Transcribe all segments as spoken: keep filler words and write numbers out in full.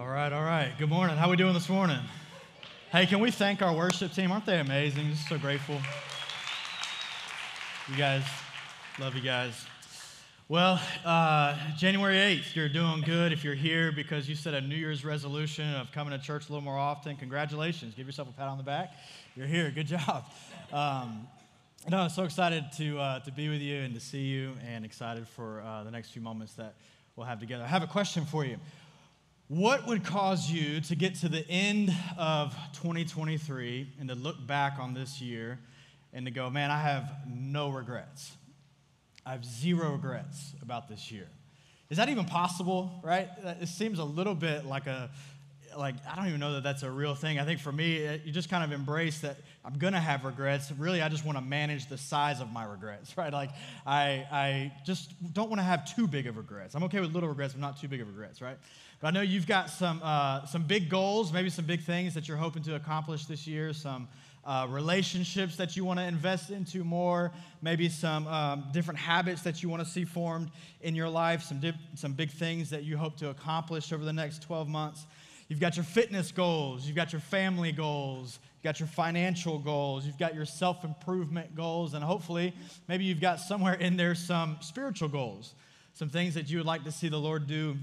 All right, all right. Good morning. How we doing this morning? Hey, can we thank our worship team? Aren't they amazing? Just so grateful. You guys, love you guys. Well, uh, January eighth, you're doing good if you're here because you set a New Year's resolution of coming to church a little more often. Congratulations. Give yourself a pat on the back. You're here. Good job. Um, no, I'm so excited to uh, to be with you and to see you, and excited for uh, the next few moments that we'll have together. I have a question for you. What would cause you to get to the end of twenty twenty-three and to look back on this year and to go, man, I have no regrets. I have zero regrets about this year. Is that even possible, right? It seems a little bit like a, like, I don't even know that that's a real thing. I think for me, you just kind of embrace that I'm going to have regrets. Really, I just want to manage the size of my regrets, right? Like, I I just don't want to have too big of regrets. I'm okay with little regrets, but not too big of regrets, right? But I know you've got some uh, some big goals, maybe some big things that you're hoping to accomplish this year, some uh, relationships that you want to invest into more, maybe some um, different habits that you want to see formed in your life, some dip, some big things that you hope to accomplish over the next twelve months. You've got your fitness goals, you've got your family goals, you've got your financial goals, you've got your self-improvement goals, and hopefully maybe you've got somewhere in there some spiritual goals, some things that you would like to see the Lord do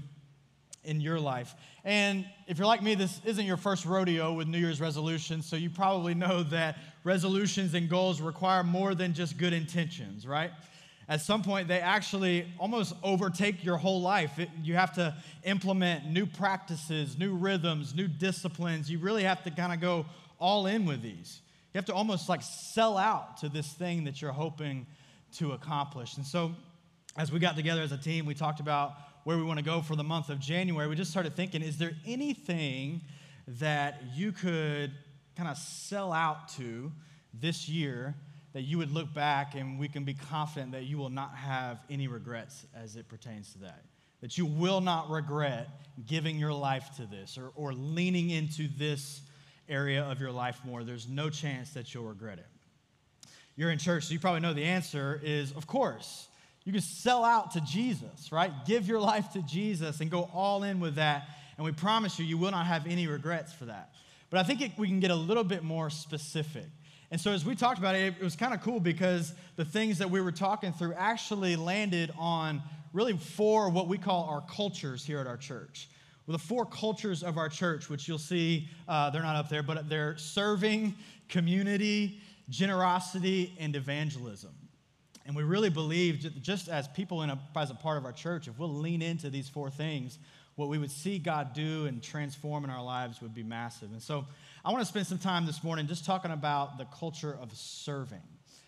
in your life. And if you're like me, this isn't your first rodeo with New Year's resolutions, so you probably know that resolutions and goals require more than just good intentions, right? At some point, they actually almost overtake your whole life. It, you have to implement new practices, new rhythms, new disciplines. You really have to kind of go all in with these. You have to almost like sell out to this thing that you're hoping to accomplish. And so as we got together as a team, we talked about where we want to go for the month of January. We just started thinking, is there anything that you could kind of sell out to this year that you would look back and we can be confident that you will not have any regrets as it pertains to that? That you will not regret giving your life to this or, or leaning into this area of your life more. There's no chance that you'll regret it. You're in church, so you probably know the answer is, of course. You can sell out to Jesus, right? Give your life to Jesus and go all in with that, and we promise you, you will not have any regrets for that. But I think it, we can get a little bit more specific. And so as we talked about it, it was kind of cool because the things that we were talking through actually landed on really four what we call our cultures here at our church. Well, the four cultures of our church, which you'll see, uh, they're not up there, but they're serving, community, generosity, and evangelism. And we really believe, just as people in a, as a part of our church, if we'll lean into these four things, what we would see God do and transform in our lives would be massive. And so I want to spend some time this morning just talking about the culture of serving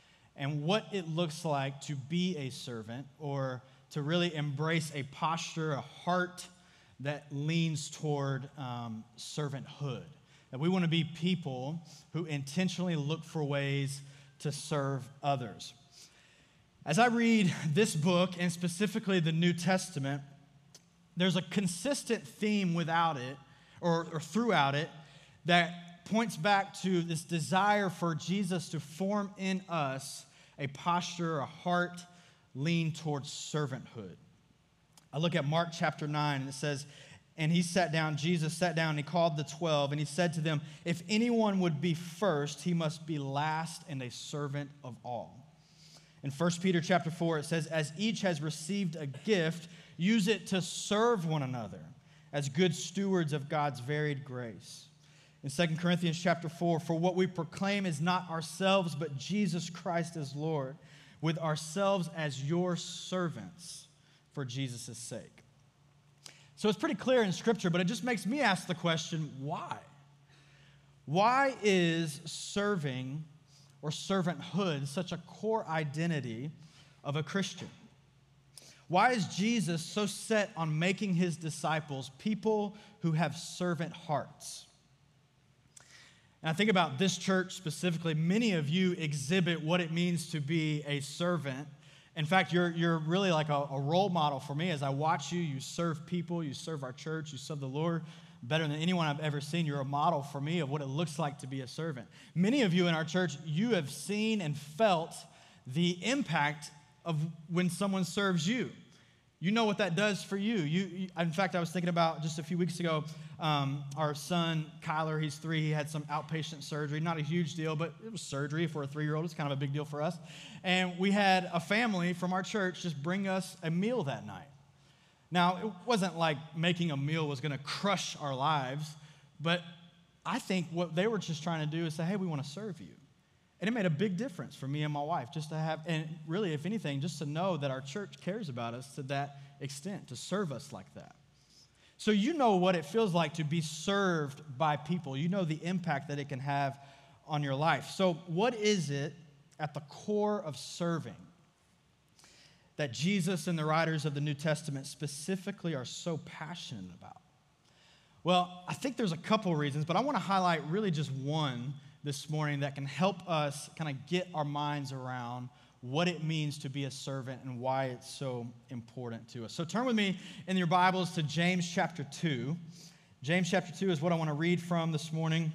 and what it looks like to be a servant, or to really embrace a posture, a heart that leans toward um, servanthood. That we want to be people who intentionally look for ways to serve others. As I read this book, and specifically the New Testament, there's a consistent theme without it, or, or throughout it, that points back to this desire for Jesus to form in us a posture, a heart lean towards servanthood. I look at Mark chapter nine, and it says, and he sat down, Jesus sat down, and he called the twelve, and he said to them, if anyone would be first, he must be last and a servant of all. In First Peter chapter four, it says, as each has received a gift, use it to serve one another as good stewards of God's varied grace. In Second Corinthians chapter four, for what we proclaim is not ourselves, but Jesus Christ as Lord, with ourselves as your servants for Jesus' sake. So it's pretty clear in Scripture, but it just makes me ask the question, why? Why is serving or servanthood such a core identity of a Christian? Why is Jesus so set on making his disciples people who have servant hearts? And I think about this church specifically. Many of you exhibit what it means to be a servant. In fact, you're, you're really like a, a role model for me. As I watch you, you serve people, you serve our church, you serve the Lord better than anyone I've ever seen. You're a model for me of what it looks like to be a servant. Many of you in our church, you have seen and felt the impact of when someone serves you. You know what that does for you. You, you in fact, I was thinking about just a few weeks ago, um, our son, Kyler, he's three, he had some outpatient surgery. Not a huge deal, but it was surgery for a three-year-old. It's kind of a big deal for us. And we had a family from our church just bring us a meal that night. Now, it wasn't like making a meal was going to crush our lives, but I think what they were just trying to do is say, hey, we want to serve you. And it made a big difference for me and my wife just to have, and really, if anything, just to know that our church cares about us to that extent, to serve us like that. So you know what it feels like to be served by people. You know the impact that it can have on your life. So what is it at the core of serving that Jesus and the writers of the New Testament specifically are so passionate about? Well, I think there's a couple reasons, but I want to highlight really just one this morning that can help us kind of get our minds around what it means to be a servant and why it's so important to us. So turn with me in your Bibles to James chapter two. James chapter two is what I want to read from this morning.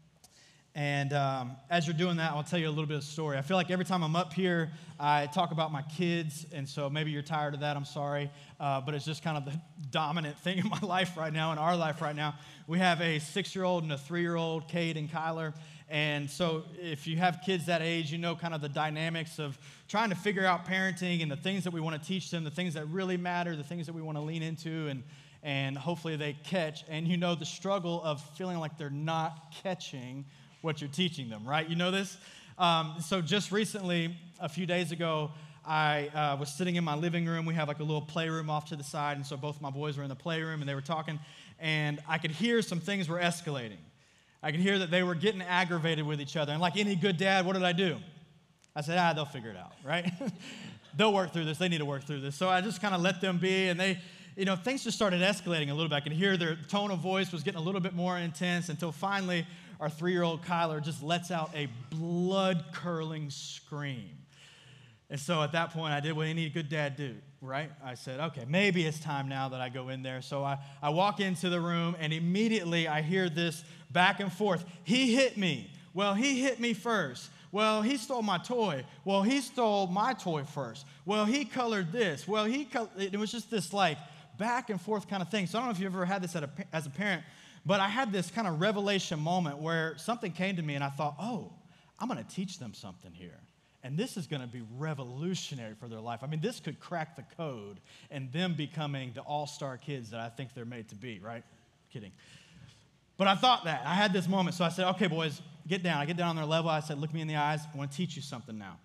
And um, as you're doing that, I'll tell you a little bit of a story. I feel like every time I'm up here, I talk about my kids, and so maybe you're tired of that, I'm sorry, uh, but it's just kind of the dominant thing in my life right now, in our life right now. We have a six-year-old and a three-year-old, Cade and Kyler, and so if you have kids that age, you know kind of the dynamics of trying to figure out parenting and the things that we want to teach them, the things that really matter, the things that we want to lean into, and and hopefully they catch, and you know the struggle of feeling like they're not catching what you're teaching them, right? You know this? Um, so just recently, a few days ago, I uh, was sitting in my living room. We have like a little playroom off to the side, and so both my boys were in the playroom, and they were talking, and I could hear some things were escalating. I could hear that they were getting aggravated with each other, and like any good dad, what did I do? I said, ah, they'll figure it out, right? They'll work through this. They need to work through this. So I just kind of let them be, and they, you know, things just started escalating a little bit. I could hear their tone of voice was getting a little bit more intense until finally our three-year-old Kyler just lets out a blood-curdling scream. And so at that point, I did what any good dad do, right? I said, okay, maybe it's time now that I go in there. So I, I walk into the room, and immediately I hear this back and forth. He hit me. Well, he hit me first. Well, he stole my toy. Well, he stole my toy first. Well, he colored this. Well, he col-. It was just this like back and forth kind of thing. So I don't know if you ever had this as a parent, but I had this kind of revelation moment where something came to me, and I thought, oh, I'm going to teach them something here. And this is going to be revolutionary for their life. I mean, this could crack the code and them becoming the all-star kids that I think they're made to be, right? Kidding. But I thought that. I had this moment. So I said, okay, boys, get down. I get down on their level. I said, look me in the eyes. I want to teach you something now.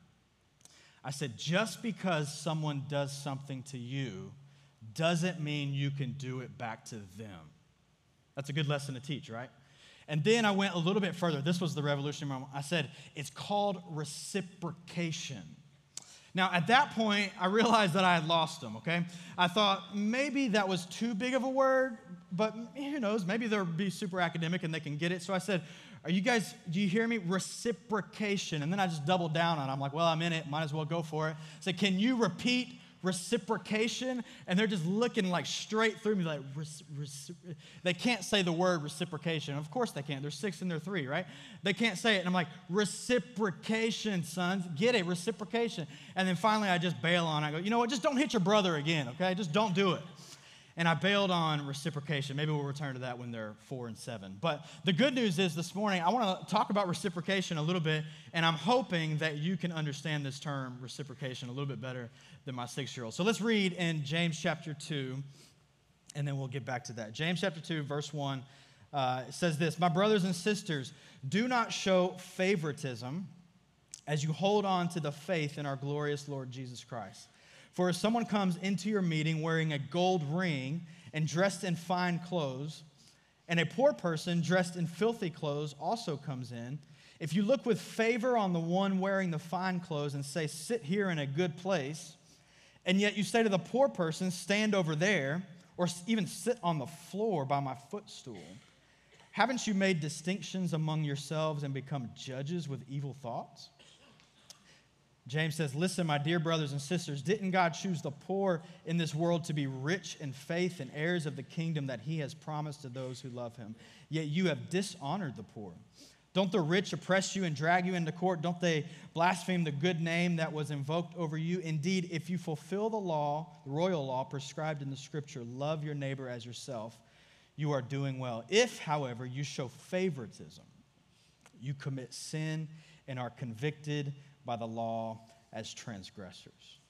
I said, just because someone does something to you doesn't mean you can do it back to them. That's a good lesson to teach, right? And then I went a little bit further. This was the revolutionary moment. I said, it's called reciprocation. Now, at that point, I realized that I had lost them, okay? I thought maybe that was too big of a word, but who knows? Maybe they'll be super academic and they can get it. So I said, are you guys, do you hear me? Reciprocation. And then I just doubled down on it. I'm like, well, I'm in it. Might as well go for it. I said, can you repeat reciprocation? And they're just looking like straight through me like, reci- they can't say the word reciprocation. Of course they can't. They're six and they're three, right? They can't say it. And I'm like, reciprocation, sons. Get it, reciprocation. And then finally I just bail on it. I go, you know what? Just don't hit your brother again, okay? Just don't do it. And I bailed on reciprocation. Maybe we'll return to that when they're four and seven. But the good news is this morning, I want to talk about reciprocation a little bit, and I'm hoping that you can understand this term, reciprocation, a little bit better than my six-year-old. So let's read in James chapter two, and then we'll get back to that. James chapter two, verse one, uh, it says this, my brothers and sisters, do not show favoritism as you hold on to the faith in our glorious Lord Jesus Christ. For if someone comes into your meeting wearing a gold ring and dressed in fine clothes, and a poor person dressed in filthy clothes also comes in, if you look with favor on the one wearing the fine clothes and say, sit here in a good place, and yet you say to the poor person, stand over there, or even sit on the floor by my footstool, haven't you made distinctions among yourselves and become judges with evil thoughts? James says, listen, my dear brothers and sisters, didn't God choose the poor in this world to be rich in faith and heirs of the kingdom that he has promised to those who love him? Yet you have dishonored the poor. Don't the rich oppress you and drag you into court? Don't they blaspheme the good name that was invoked over you? Indeed, if you fulfill the law, the royal law prescribed in the Scripture, love your neighbor as yourself, you are doing well. If, however, you show favoritism, you commit sin and are convicted by the law as transgressors.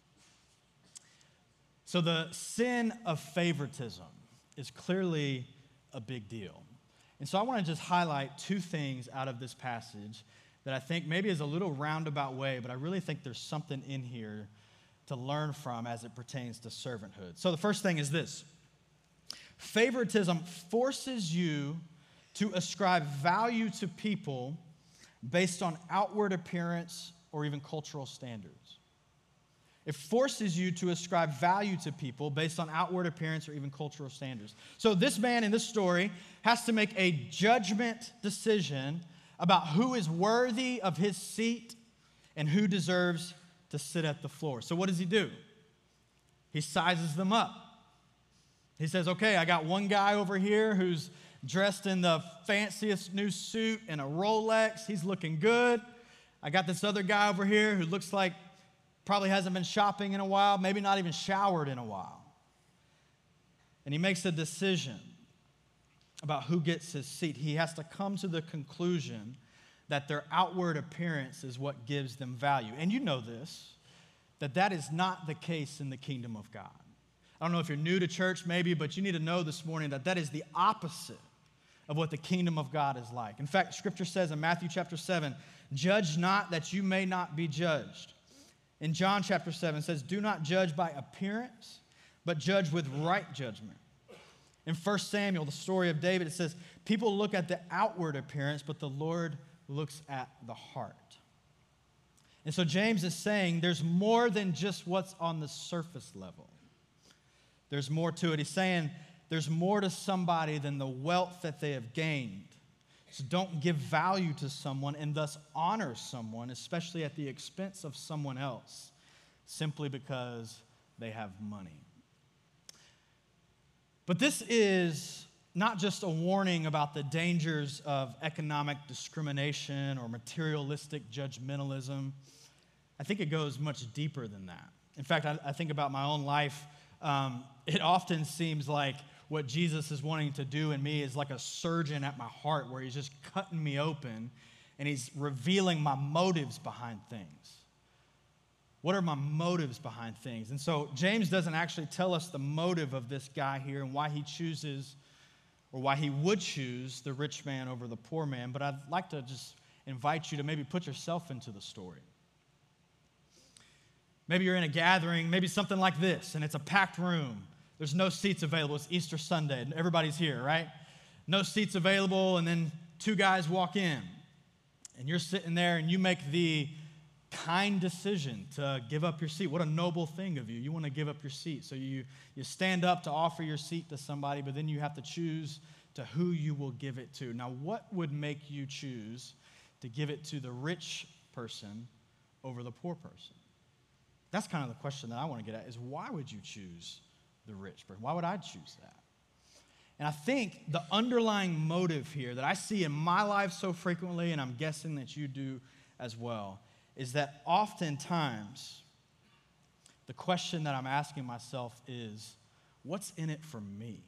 So the sin of favoritism is clearly a big deal. And so I want to just highlight two things out of this passage that I think maybe is a little roundabout way, but I really think there's something in here to learn from as it pertains to servanthood. So the first thing is this. Favoritism forces you to ascribe value to people based on outward appearance or even cultural standards. It forces you to ascribe value to people based on outward appearance or even cultural standards. So this man in this story has to make a judgment decision about who is worthy of his seat and who deserves to sit at the floor. So what does he do? He sizes them up. He says, okay, I got one guy over here who's dressed in the fanciest new suit and a Rolex. He's looking good. I got this other guy over here who looks like probably hasn't been shopping in a while, maybe not even showered in a while. And he makes a decision about who gets his seat. He has to come to the conclusion that their outward appearance is what gives them value. And you know this, that that is not the case in the kingdom of God. I don't know if you're new to church maybe, but you need to know this morning that that is the opposite of what the kingdom of God is like. In fact, Scripture says in Matthew chapter seven, judge not that you may not be judged. In John chapter seven, it says, do not judge by appearance, but judge with right judgment. In First Samuel, the story of David, it says, people look at the outward appearance, but the Lord looks at the heart. And so James is saying there's more than just what's on the surface level. There's more to it. He's saying there's more to somebody than the wealth that they have gained. So don't give value to someone and thus honor someone, especially at the expense of someone else, simply because they have money. But this is not just a warning about the dangers of economic discrimination or materialistic judgmentalism. I think it goes much deeper than that. In fact, I, I think about my own life. Um, it often seems like what Jesus is wanting to do in me is like a surgeon at my heart where he's just cutting me open and he's revealing my motives behind things. What are my motives behind things? And so James doesn't actually tell us the motive of this guy here and why he chooses or why he would choose the rich man over the poor man, but I'd like to just invite you to maybe put yourself into the story. Maybe you're in a gathering, maybe something like this, and it's a packed room. There's no seats available. It's Easter Sunday. Everybody's here, right? No seats available, and then two guys walk in, and you're sitting there, and you make the kind decision to give up your seat. What a noble thing of you. You want to give up your seat. So you, you stand up to offer your seat to somebody, but then you have to choose to who you will give it to. Now, what would make you choose to give it to the rich person over the poor person? That's kind of the question that I want to get at, is why would you choose the rich person? Why would I choose that? And I think the underlying motive here that I see in my life so frequently, and I'm guessing that you do as well, is that oftentimes the question that I'm asking myself is, what's in it for me?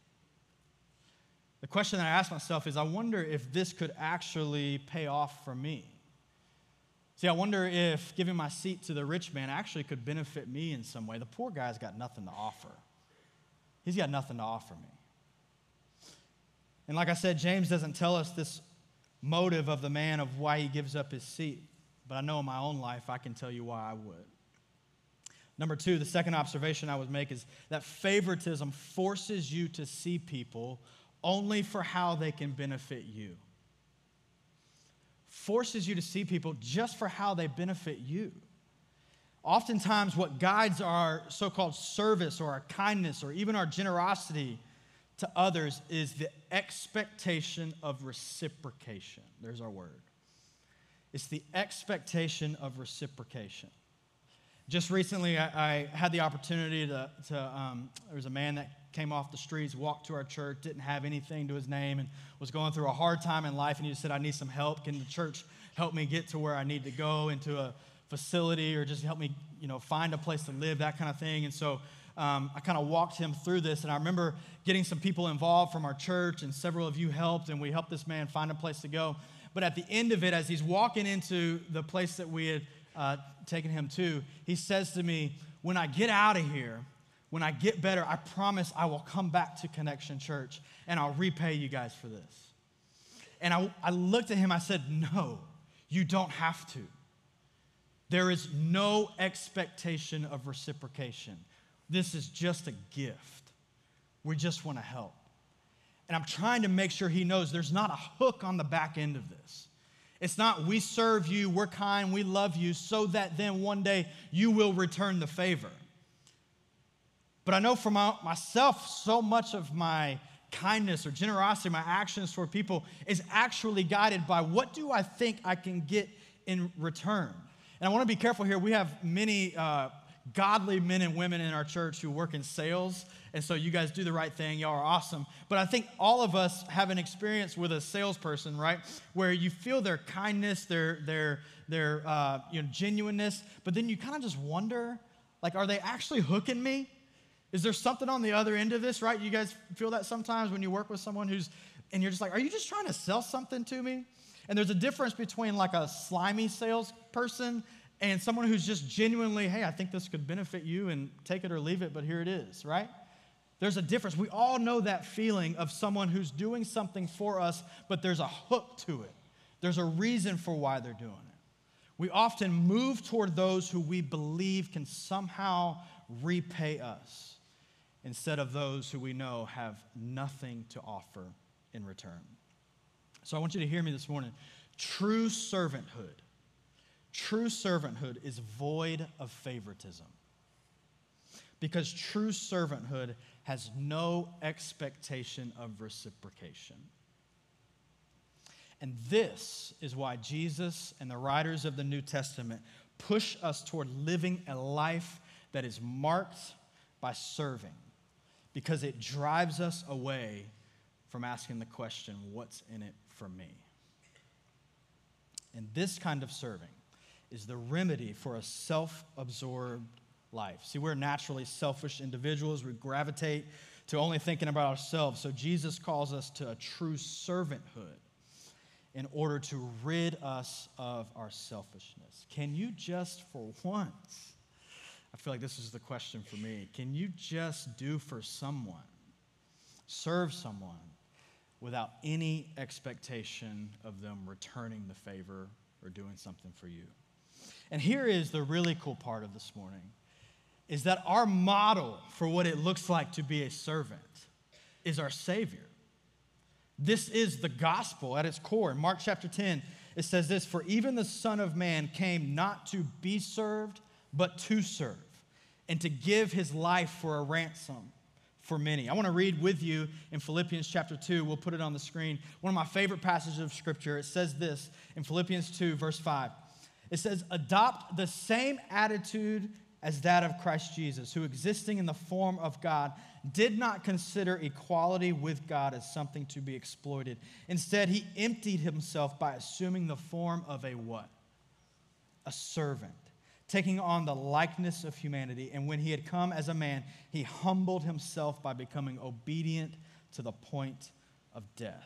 The question that I ask myself is, I wonder if this could actually pay off for me. See, I wonder if giving my seat to the rich man actually could benefit me in some way. The poor guy's got nothing to offer. He's got nothing to offer me. And like I said, James doesn't tell us this motive of the man of why he gives up his seat. But I know in my own life, I can tell you why I would. Number two, the second observation I would make is that favoritism forces you to see people only for how they can benefit you. Forces you to see people just for how they benefit you. Oftentimes, what guides our so-called service or our kindness or even our generosity to others is the expectation of reciprocation. There's our word. It's the expectation of reciprocation. Just recently, I, I had the opportunity to, to um, there was a man that came off the streets, walked to our church, didn't have anything to his name, and was going through a hard time in life, and he just said, I need some help. Can the church help me get to where I need to go, into a facility, or just help me, you know, find a place to live, that kind of thing. And so um, I kind of walked him through this, and I remember getting some people involved from our church, and several of you helped, and we helped this man find a place to go. But at the end of it, as he's walking into the place that we had uh, taken him to, he says to me, when I get out of here, when I get better, I promise I will come back to Connection Church, and I'll repay you guys for this. And I, I looked at him, I said, no, you don't have to. There is no expectation of reciprocation. This is just a gift. We just want to help. And I'm trying to make sure he knows there's not a hook on the back end of this. It's not we serve you, we're kind, we love you, so that then one day you will return the favor. But I know for my, myself, so much of my kindness or generosity, my actions toward people is actually guided by what do I think I can get in return. And I want to be careful here. We have many uh, godly men and women in our church who work in sales, and so you guys do the right thing. Y'all are awesome. But I think all of us have an experience with a salesperson, right, where you feel their kindness, their their their uh, you know genuineness, but then you kind of just wonder, like, are they actually hooking me? Is there something on the other end of this, right? You guys feel that sometimes when you work with someone who's, and you're just like, are you just trying to sell something to me? And there's a difference between like a slimy salesperson and someone who's just genuinely, hey, I think this could benefit you and take it or leave it, but here it is, right? There's a difference. We all know that feeling of someone who's doing something for us, but there's a hook to it. There's a reason for why they're doing it. We often move toward those who we believe can somehow repay us, instead of those who we know have nothing to offer in return. So I want you to hear me this morning. True servanthood, true servanthood is void of favoritism. Because true servanthood has no expectation of reciprocation. And this is why Jesus and the writers of the New Testament push us toward living a life that is marked by serving. Because it drives us away from asking the question, what's in it for me? And this kind of serving is the remedy for a self-absorbed life. See, we're naturally selfish individuals. We gravitate to only thinking about ourselves. So Jesus calls us to a true servanthood in order to rid us of our selfishness. Can you just for once, I feel like this is the question for me, can you just do for someone, serve someone, without any expectation of them returning the favor or doing something for you? And here is the really cool part of this morning, is that our model for what it looks like to be a servant is our Savior. This is the gospel at its core. In Mark chapter ten, it says this, for even the Son of Man came not to be served, but to serve, and to give his life for a ransom for many. I want to read with you in Philippians chapter two. We'll put it on the screen. One of my favorite passages of Scripture. It says this in Philippians two, verse five. It says, adopt the same attitude as that of Christ Jesus, who existing in the form of God, did not consider equality with God as something to be exploited. Instead, he emptied himself by assuming the form of a what? A servant, taking on the likeness of humanity. And when he had come as a man, he humbled himself by becoming obedient to the point of death.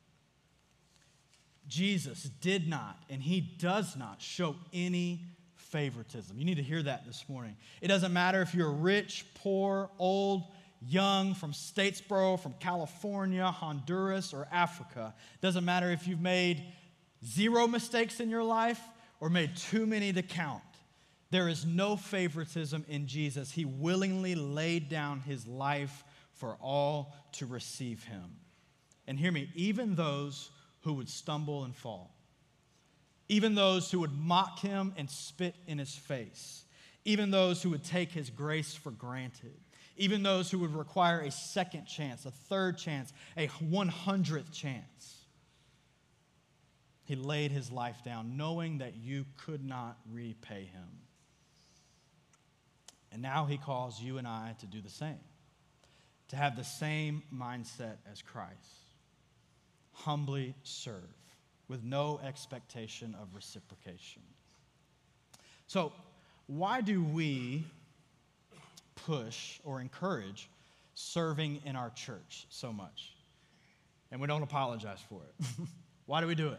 Jesus did not, and he does not show any favoritism. You need to hear that this morning. It doesn't matter if you're rich, poor, old, young, from Statesboro, from California, Honduras, or Africa. It doesn't matter if you've made zero mistakes in your life or made too many to count. There is no favoritism in Jesus. He willingly laid down his life for all to receive him. And hear me, even those who would stumble and fall, even those who would mock him and spit in his face, even those who would take his grace for granted, even those who would require a second chance, a third chance, a one hundredth chance. He laid his life down knowing that you could not repay him. And now he calls you and I to do the same, to have the same mindset as Christ. Humbly serve with no expectation of reciprocation. So, why do we push or encourage serving in our church so much? And we don't apologize for it. Why do we do it?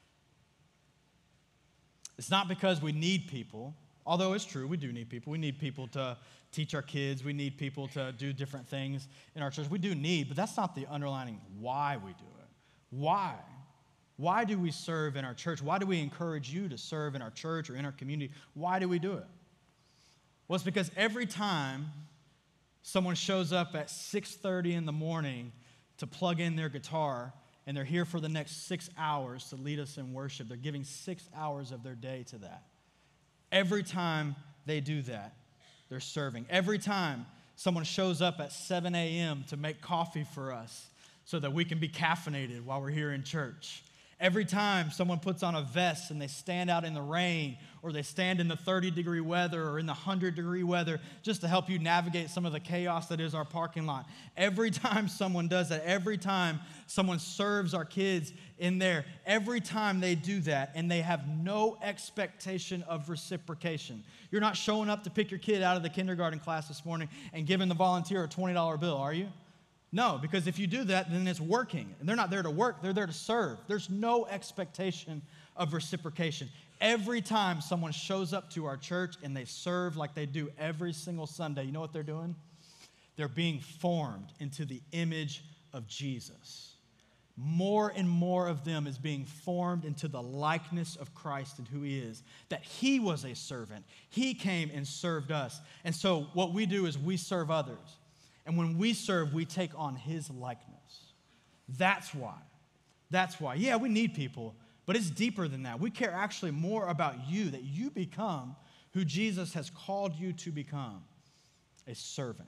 It's not because we need people, although it's true, we do need people. We need people to teach our kids. We need people to do different things in our church. We do need, but that's not the underlining why we do it. Why? Why do we serve in our church? Why do we encourage you to serve in our church or in our community? Why do we do it? Well, it's because every time someone shows up at six thirty in the morning to plug in their guitar, and they're here for the next six hours to lead us in worship, they're giving six hours of their day to that. Every time they do that, they're serving. Every time someone shows up at seven a.m. to make coffee for us so that we can be caffeinated while we're here in church. Every time someone puts on a vest and they stand out in the rain, or they stand in the thirty degree weather or in the one hundred degree weather just to help you navigate some of the chaos that is our parking lot. Every time someone does that, every time someone serves our kids in there, every time they do that and they have no expectation of reciprocation. You're not showing up to pick your kid out of the kindergarten class this morning and giving the volunteer a twenty dollar bill, are you? No, because if you do that, then it's working. And they're not there to work, they're there to serve. There's no expectation of reciprocation. Every time someone shows up to our church and they serve like they do every single Sunday, you know what they're doing? They're being formed into the image of Jesus. More and more of them is being formed into the likeness of Christ and who he is, that he was a servant. He came and served us. And so what we do is we serve others. And when we serve, we take on his likeness. That's why. That's why. Yeah, we need people, but it's deeper than that. We care actually more about you, that you become who Jesus has called you to become, a servant.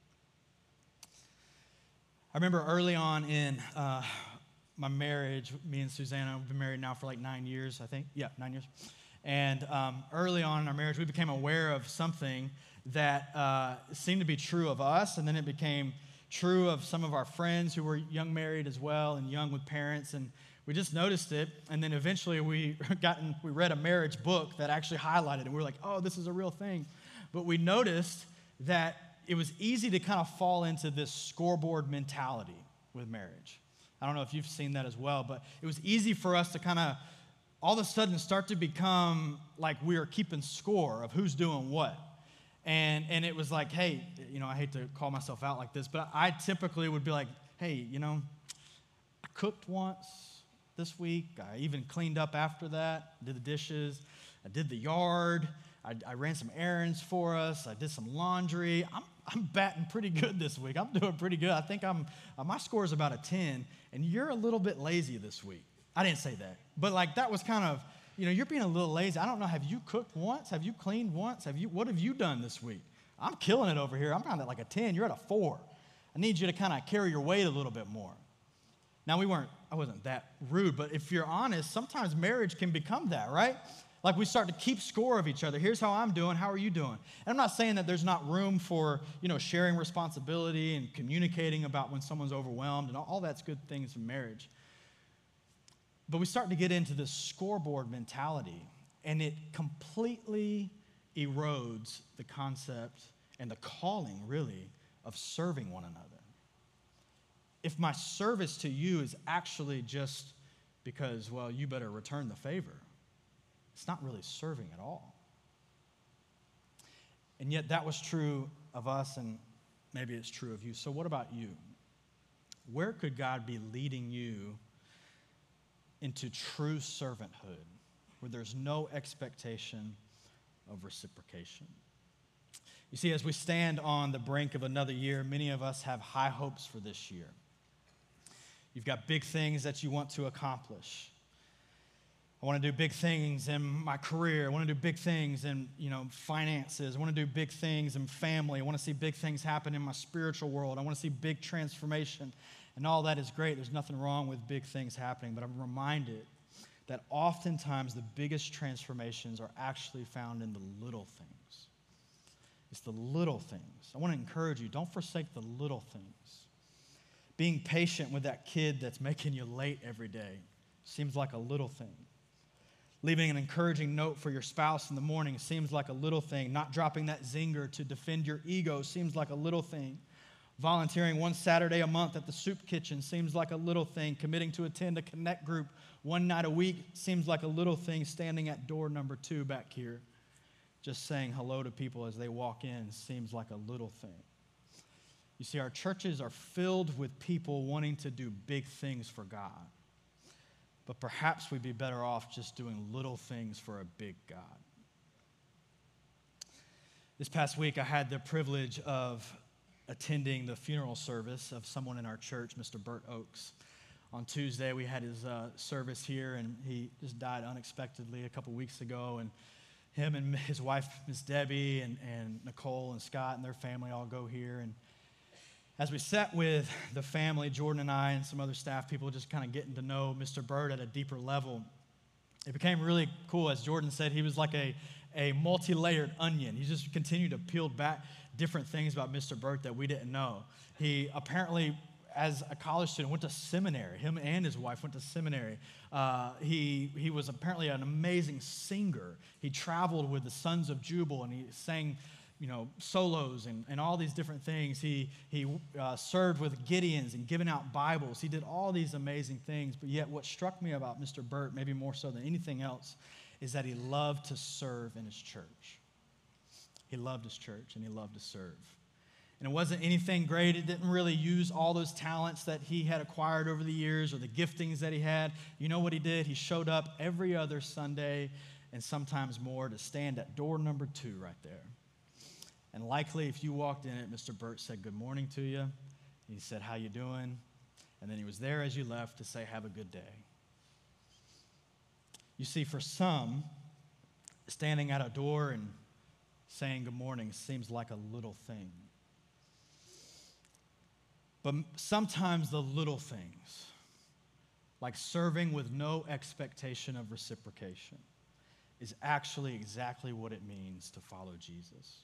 I remember early on in uh, my marriage, me and Susanna, we've been married now for like nine years, I think. Yeah, nine years. And um, early on in our marriage, we became aware of something that uh, seemed to be true of us, and then it became true of some of our friends who were young married as well and young with parents, and we just noticed it. And then eventually we gotten we read a marriage book that actually highlighted it, and we were like, oh, this is a real thing. But we noticed that it was easy to kind of fall into this scoreboard mentality with marriage. I don't know if you've seen that as well, but it was easy for us to kind of all of a sudden start to become like we are keeping score of who's doing what. And and it was like, hey, you know, I hate to call myself out like this, but I typically would be like, hey, you know, I cooked once this week. I even cleaned up after that, did the dishes. I did the yard. I, I ran some errands for us. I did some laundry. I'm I'm batting pretty good this week. I'm doing pretty good. I think I'm uh, my score is about a ten, and you're a little bit lazy this week. I didn't say that, but like that was kind of, you know, you're being a little lazy. I don't know. Have you cooked once? Have you cleaned once? Have you? What have you done this week? I'm killing it over here. I'm kind of like a ten. You're at a four. I need you to kind of carry your weight a little bit more. Now, we weren't, I wasn't that rude, but if you're honest, sometimes marriage can become that, right? Like we start to keep score of each other. Here's how I'm doing. How are you doing? And I'm not saying that there's not room for, you know, sharing responsibility and communicating about when someone's overwhelmed, and all, all that's good things in marriage. But we start to get into this scoreboard mentality, and it completely erodes the concept and the calling, really, of serving one another. If my service to you is actually just because, well, you better return the favor, it's not really serving at all. And yet that was true of us, and maybe it's true of you. So what about you? Where could God be leading you into true servanthood, where there's no expectation of reciprocation? You see, as we stand on the brink of another year, many of us have high hopes for this year. You've got big things that you want to accomplish. I want to do big things in my career. I want to do big things in, you know, finances. I want to do big things in family. I want to see big things happen in my spiritual world. I want to see big transformation. And all that is great. There's nothing wrong with big things happening, but I'm reminded that oftentimes the biggest transformations are actually found in the little things. It's the little things. I want to encourage you, don't forsake the little things. Being patient with that kid that's making you late every day seems like a little thing. Leaving an encouraging note for your spouse in the morning seems like a little thing. Not dropping that zinger to defend your ego seems like a little thing. Volunteering one Saturday a month at the soup kitchen seems like a little thing. Committing to attend a connect group one night a week seems like a little thing. Standing at door number two back here, just saying hello to people as they walk in seems like a little thing. You see, our churches are filled with people wanting to do big things for God. But perhaps we'd be better off just doing little things for a big God. This past week, I had the privilege of attending the funeral service of someone in our church, Mister Bert Oakes. On Tuesday, we had his uh, service here, and he just died unexpectedly a couple weeks ago. And him and his wife, Miss Debbie, and, and Nicole and Scott and their family all go here. And as we sat with the family, Jordan and I and some other staff people just kind of getting to know Mister Bert at a deeper level, it became really cool. As Jordan said, he was like a, a multi-layered onion. He just continued to peel back different things about Mister Bert that we didn't know. He apparently, as a college student, went to seminary. Him and his wife went to seminary. Uh, he, he was apparently an amazing singer. He traveled with the Sons of Jubal, and he sang, you know, solos and, and all these different things. He, he uh, served with Gideons and giving out Bibles. He did all these amazing things. But yet what struck me about Mister Bert, maybe more so than anything else, is that he loved to serve in his church. He loved his church, and he loved to serve. And it wasn't anything great. It didn't really use all those talents that he had acquired over the years or the giftings that he had. You know what he did? He showed up every other Sunday and sometimes more to stand at door number two right there. And likely if you walked in it, Mister Bert said good morning to you. He said, how you doing? And then he was there as you left to say, have a good day. You see, for some, standing at a door and saying good morning seems like a little thing. But sometimes the little things, like serving with no expectation of reciprocation, is actually exactly what it means to follow Jesus.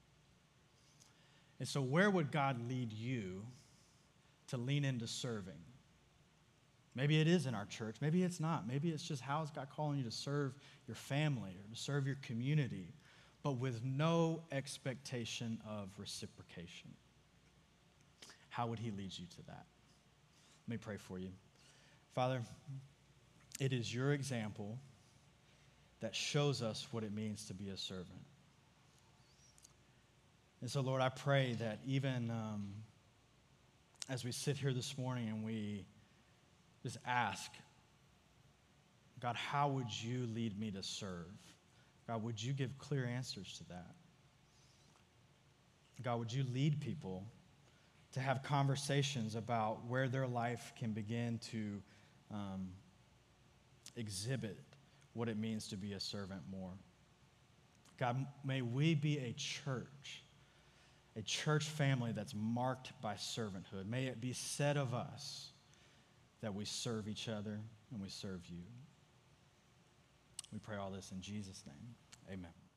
And so where would God lead you to lean into serving? Maybe it is in our church. Maybe it's not. Maybe it's just how is God calling you to serve your family or to serve your community, but with no expectation of reciprocation. How would he lead you to that? Let me pray for you. Father, it is your example that shows us what it means to be a servant. And so, Lord, I pray that even um, as we sit here this morning and we just ask, God, how would you lead me to serve? God, would you give clear answers to that? God, would you lead people to have conversations about where their life can begin to um, exhibit what it means to be a servant more? God, may we be a church, a church family that's marked by servanthood. May it be said of us that we serve each other and we serve you. We pray all this in Jesus' name. Amen.